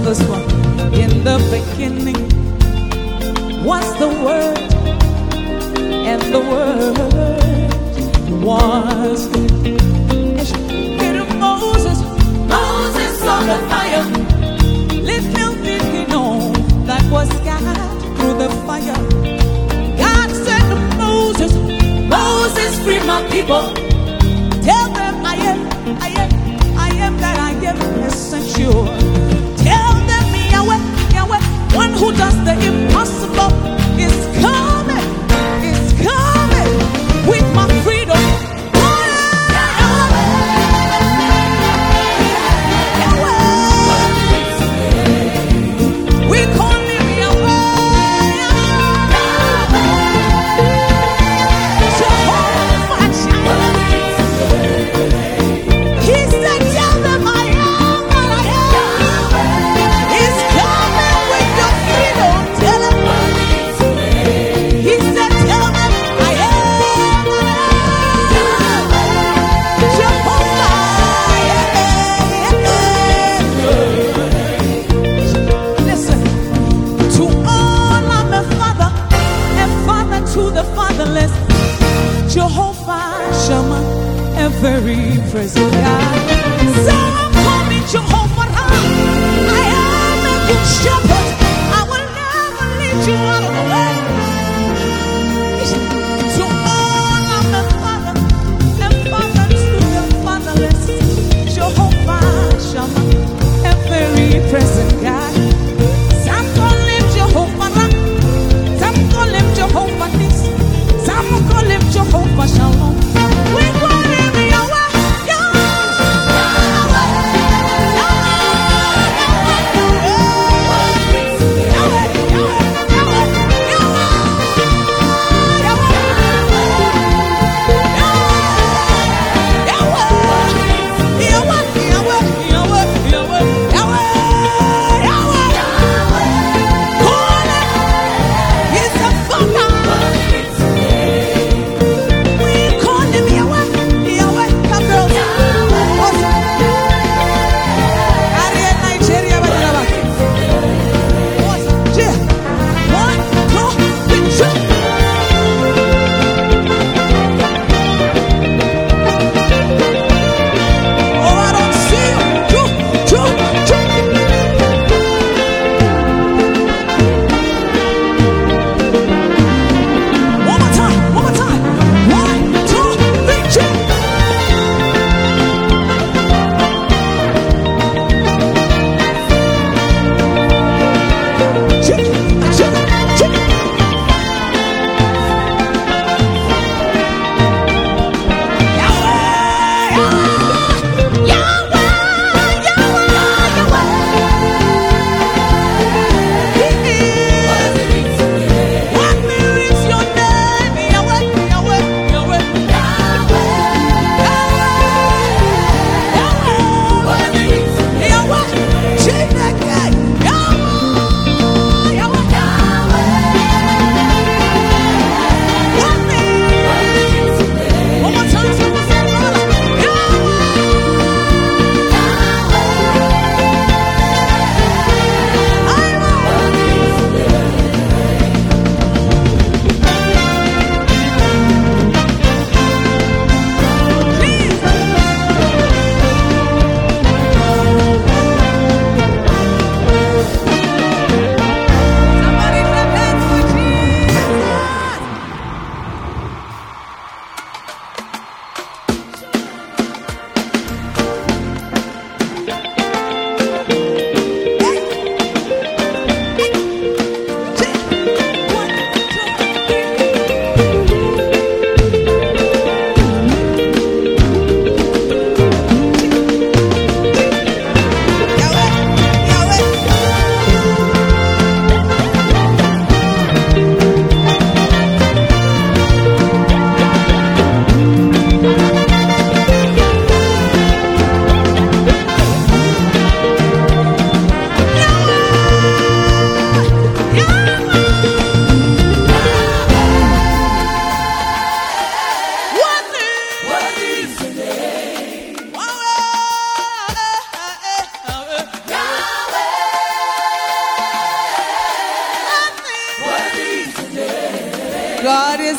this one. In the beginning was the Word, and the Word was Moses. Moses saw the fire. Little did he know that was God through the fire. God said to Moses, Moses, free my people. Tell them I am that I am essential. Tell them Yahweh, Yahweh, one who does the impossible is coming with my freedom. Jehovah Shammah, a very present God. So I'm calling Jehovah Ram. I am a good shepherd. I will never lead you out of the way. To all of the father to the fatherless. Jehovah Shammah, a very present God. Some call him Jehovah Ram. Some call him Jehovah Nis. Some call him Jehovah Shalom. We call him Yahweh, Yahweh, Yahweh, Yahweh, Yahweh, Yahweh, Yahweh, Yahweh. God is